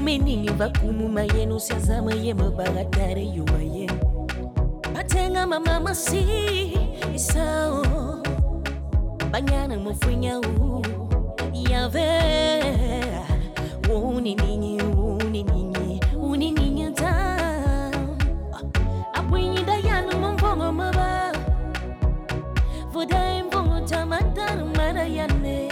meningi vakumu mayenu siazama ye mabagatare yumaye Patenga mama si isao Banyana mfunya u Yave Uni ninyi ta Abwinyi dayana mfongo maba Vodai mfongo tamatara marayane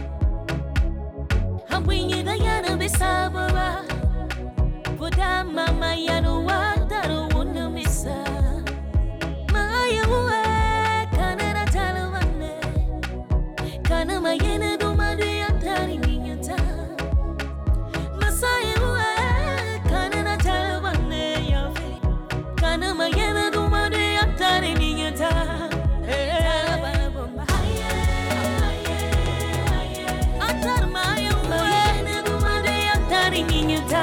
Abwinyi dayana besababa Voda mama yanu wadaru wuna misa Maya uwe kanana talawane Kana mayena dumadu ya tari ninyata Masaya uwe kanana talawane yawe Kana mayena dumadu ya tari ninyata Atar maya uwe dumadu ya tari ninyata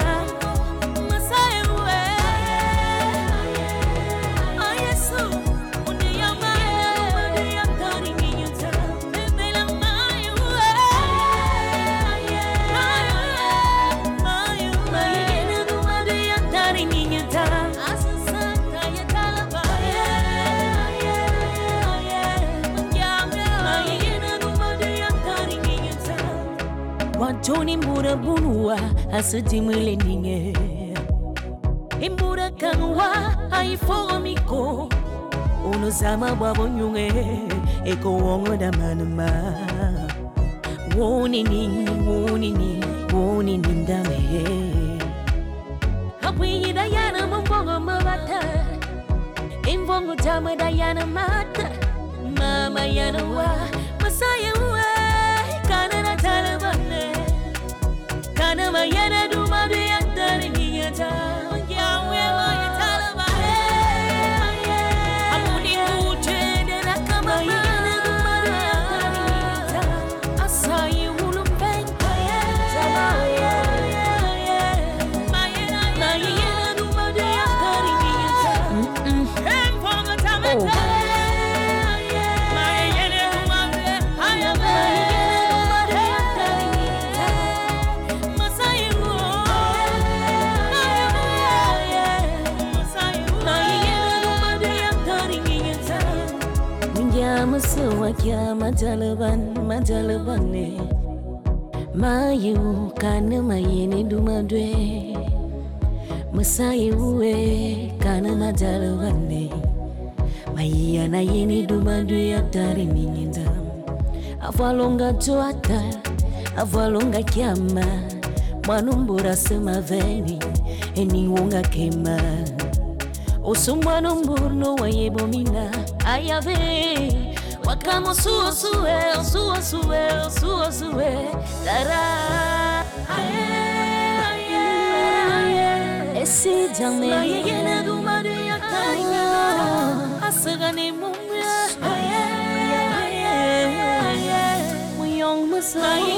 Wantoni mbura bunua asati mwile ninge Imbura kanwa haifogo miko Uno sama babo nyunge Eko wongo da manama Woni nindame Hapwinyi dayana mbongo mabata Imbongo tama dayana mata Mama yana wa Masaya uwe Kanana talabane Kana mayana dumadu ya tari niyata Yawe maya talabane Amuni kutende na kama mayana dumadu ya tari niyata Asayi ulumpen Mayana dumadu ya tari niyata Hemponga tamata Masuwa kya majalaban ne Mayu kana mayene dumadwe Masayu we kana majalaban ne Mayana yene dumadwe atari ninyinda Avalonga tuata, avalonga kyama Manumbura sema veni, eni wonga kema Osumwano mburno wa yebomina Ayave Wakamo suwe Dara Esi jame Mayena dumadu ya karinya Asagane mumya Muyong masaya